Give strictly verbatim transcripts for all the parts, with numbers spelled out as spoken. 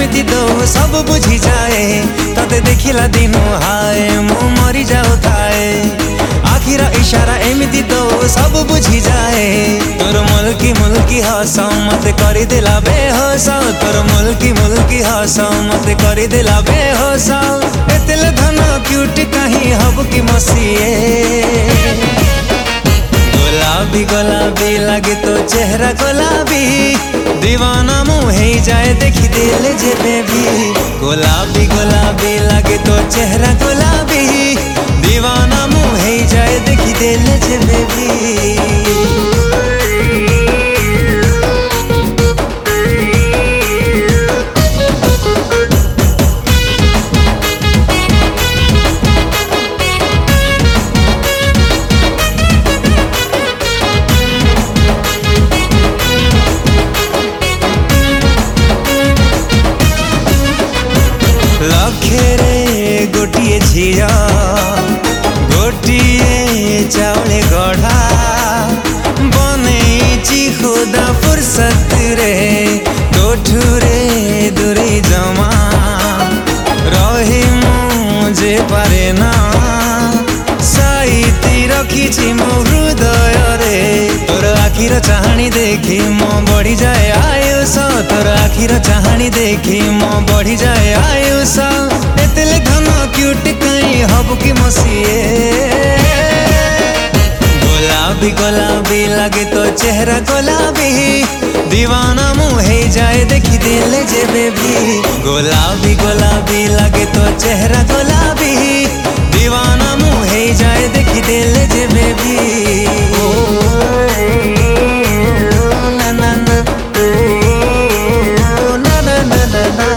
एमती तो सब बुझी जाए तते देखिला दिन हाय मु मरी जाऊ थाए आखिर इशारा एमती तो सब बुझी जाए तोर मुल्की मुल्की हस मत करी दिला बेहोश तोर मुल्की मुल्की हस मत करी दिला बेहोश एतल धन क्यूट कहीं हब की मसीए गुलाबी गुलाबी लगे तो चेहरा गुलाबी दीवाना मुँह जाए देखी दिल जे बेबी गुलाबी गुलाबी लगे तो चेहरा गुलाबी दीवाना मुँह जाए देखी दिल जे बेबी लखेरे गोटिए झिया गोटिए चावले गढ़ा बनैची खुदा फुर्सत रे तोठुरे दूरे जमा रही मुझे पारे ना साइती रखी मो हृदय रे तोर आखिर चाहनी देखी मो बढ़ी जाए आयुष तोर आखिर चाहनी देखी मो बढ़ी जाए आयुष एतले घन क्यूट कहीं हब की मसीए गुलाबी गुलाबी लगे तो चेहरा गुलाबी दीवाना मुँह जाए देखी दिल जे बेबी गुलाबी गुलाबी लगे तो चेहरा गुलाबी दीवाना मुँह जाए देखी दिल जे बेबी ना ना ना ना ना ना ना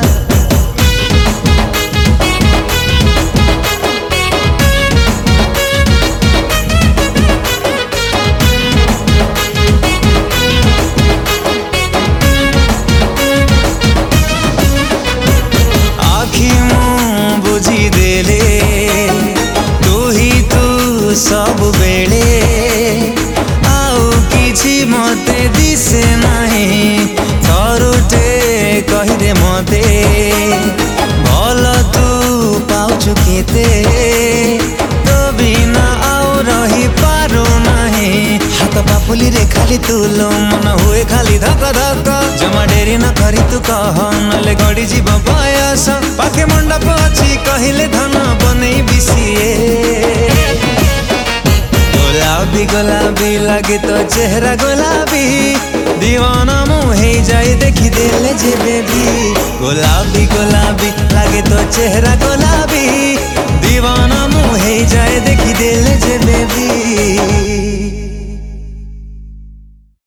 बुझी देले तू ही तू सब बेले आउ किछि मते दिसे नहीं थरुटे कहिदे मते भल तू पाउछु केते तो बिना आउ रही पारो नहीं हाथ पापुली रे खाली तू लो मन हुए खाली धक धक जमा डेरी न करी तू कह नले गड़ी जीव बयस पाखे मंडप अच्छी कहले धन बने बिसिए गुलाबी गुलाबी लगे तो चेहरा गुलाबी दीवाना मुँह जाए देखी दिल जे बेबी गुलाबी गुलाबी लगे तो चेहरा गुलाबी दीवाना मुँह जाए देखी दिल जे बेबी।